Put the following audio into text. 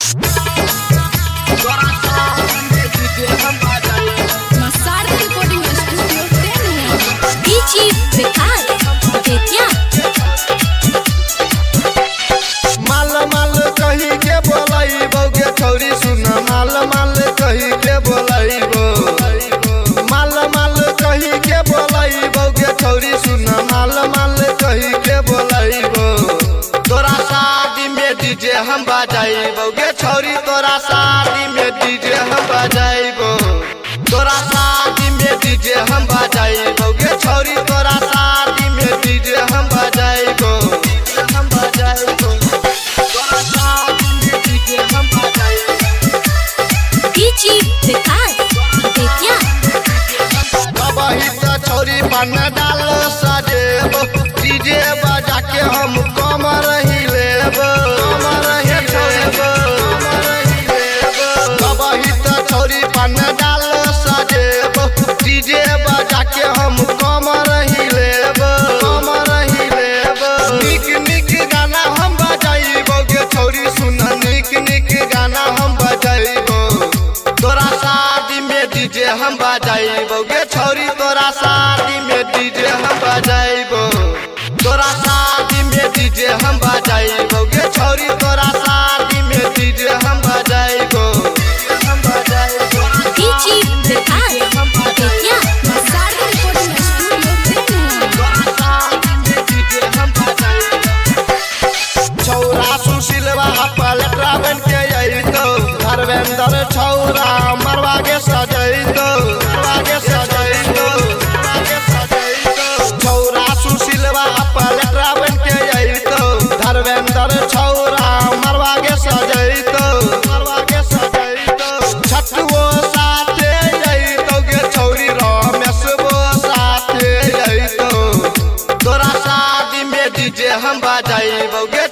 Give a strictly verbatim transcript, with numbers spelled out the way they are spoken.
माल माल कही के बोलाइबो गे छौरी सुन माल माल कही के बोलाइबो माल माल कही के बोलाइबो गे छौरी सुन माल माल कही के बोलाइबो तोरा शादी में डीजे हम बजाइबो गे छौरी तोरा शादी में डीजे हम बजाइबो तोरा शादी में डीजे हम बजाइबो गे छौरी तोरा शादी में डीजे हम बजाइबो हम बजाइबो तोरा शादी में डीजे हम बजाइबो डीजे विकास बेतिया कबही त छौरी बन डाल सजेबो डीजे बजा के हम कमर हिलेबो कमर हिलेबो कबही त छौरी बन डाल सजेबो डीजे बजा के हम कमर हिलेबो कमर हिलेबो निक निक गाना हम बजाइबो गे छौरी सुन निक निक गाना हम बजाइबो तोरा शादी में डीजे हम बजाइबो गे छौरी तोरा शादी में डीजे हम बजाइबो तोरा शादी में डीजे हम बजाइबो गे छौरी तोरा शादी में डीजे हम बजाइबो हम बजाइबो डीजे विकास बेतिया मसार रिकॉर्डिंग स्टूडियो तोरा शादी में डीजे हम बजाइबो छौरा सुशीलवा पलटरा बन के अइतो धर्मेंद्र छौरा मरवा के सजैतो मरवा के सजैतो मरवा के सजैतो छौरा सुशीलवा पलटरा बन के अइतो धर्मेंद्र छौरा मरवा के सजैतो मरवा के सजैतो छटुओ साथे अइतो गे छौरी रमेशबो साथे अइतो तोरा शादी में डीजे हम बजाइबो गे